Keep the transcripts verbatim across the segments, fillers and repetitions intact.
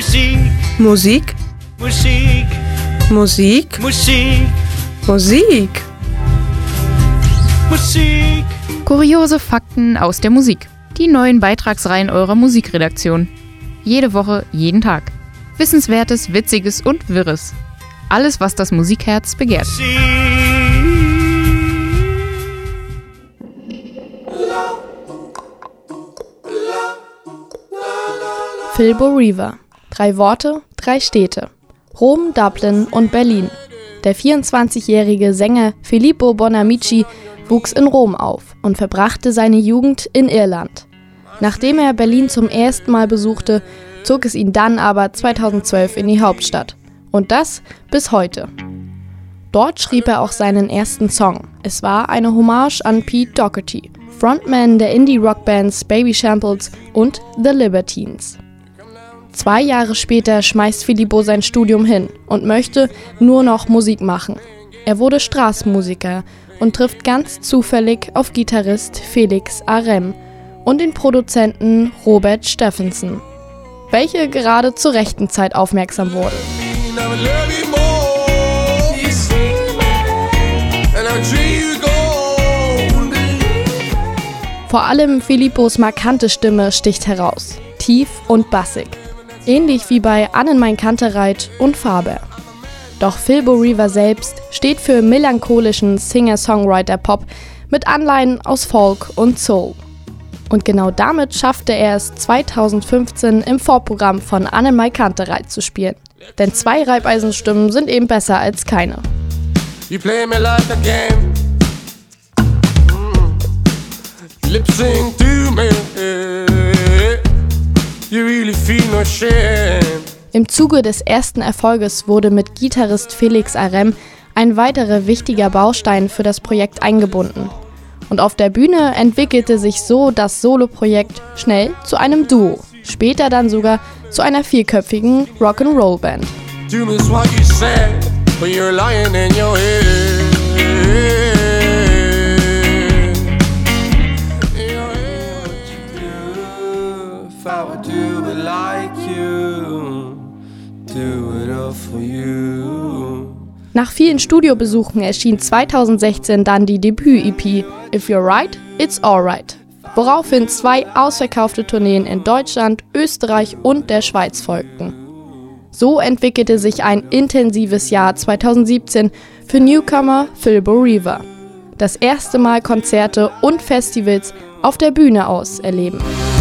Musik. Musik. Musik. Musik. Musik. Musik. Musik. Kuriose Fakten aus der Musik. Die neuen Beitragsreihen eurer Musikredaktion. Jede Woche, jeden Tag. Wissenswertes, Witziges und Wirres. Alles, was das Musikherz begehrt. Filbo Riva. Drei Worte, drei Städte. Rom, Dublin und Berlin. Der vierundzwanzigjährige Sänger Filippo Bonamici wuchs in Rom auf und verbrachte seine Jugend in Irland. Nachdem er Berlin zum ersten Mal besuchte, zog es ihn dann aber zweitausendzwölf in die Hauptstadt. Und das bis heute. Dort schrieb er auch seinen ersten Song. Es war eine Hommage an Pete Doherty, Frontman der Indie-Rockbands Baby Shambles und The Libertines. Zwei Jahre später schmeißt Filippo sein Studium hin und möchte nur noch Musik machen. Er wurde Straßenmusiker und trifft ganz zufällig auf Gitarrist Felix Arem und den Produzenten Robert Steffensen, welche gerade zur rechten Zeit aufmerksam wurden. Vor allem Filippos markante Stimme sticht heraus, tief und bassig, ähnlich wie bei Annenmein Kantereit und Faber. Doch Filbo Riva selbst steht für melancholischen Singer-Songwriter-Pop mit Anleihen aus Folk und Soul. Und genau damit schaffte er es zweitausendfünfzehn im Vorprogramm von Annenmein Kantereit zu spielen. Denn zwei Reibeisenstimmen sind eben besser als keine. You play me like a game. Mm. Lip sync to me. You really feel no shame. Im Zuge des ersten Erfolges wurde mit Gitarrist Felix Arem ein weiterer wichtiger Baustein für das Projekt eingebunden. Und auf der Bühne entwickelte sich so das Soloprojekt schnell zu einem Duo, später dann sogar zu einer vierköpfigen Rock'n'Roll-Band. Do me what you said, but you're lying in your head. If I would do it like you, do it all for you. Nach vielen Studiobesuchen erschien zweitausendsechzehn dann die Debüt-E P If You're Right, It's Alright, woraufhin zwei ausverkaufte Tourneen in Deutschland, Österreich und der Schweiz folgten. So entwickelte sich ein intensives Jahr zweitausendsiebzehn für Newcomer Filbo Riva. Das erste Mal Konzerte und Festivals auf der Bühne aus erleben.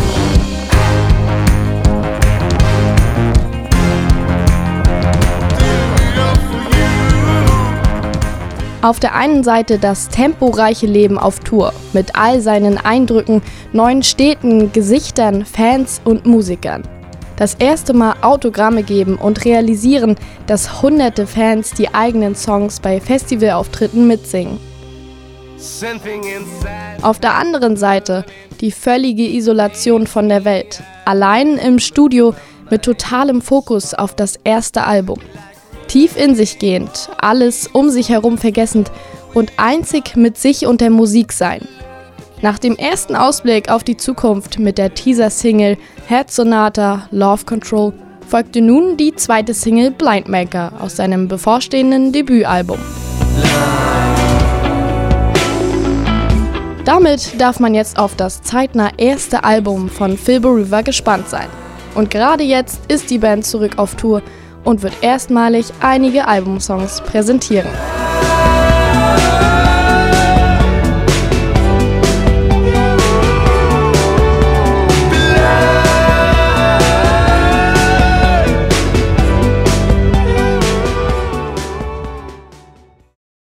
Auf der einen Seite das temporeiche Leben auf Tour mit all seinen Eindrücken, neuen Städten, Gesichtern, Fans und Musikern. Das erste Mal Autogramme geben und realisieren, dass hunderte Fans die eigenen Songs bei Festivalauftritten mitsingen. Auf der anderen Seite die völlige Isolation von der Welt, allein im Studio mit totalem Fokus auf das erste Album. Tief in sich gehend, alles um sich herum vergessend und einzig mit sich und der Musik sein. Nach dem ersten Ausblick auf die Zukunft mit der Teaser-Single Head Sonata, Love Control folgte nun die zweite Single Blind Maker aus seinem bevorstehenden Debütalbum. Damit darf man jetzt auf das zeitnah erste Album von Filbo Riva gespannt sein. Und gerade jetzt ist die Band zurück auf Tour und wird erstmalig einige Albumsongs präsentieren.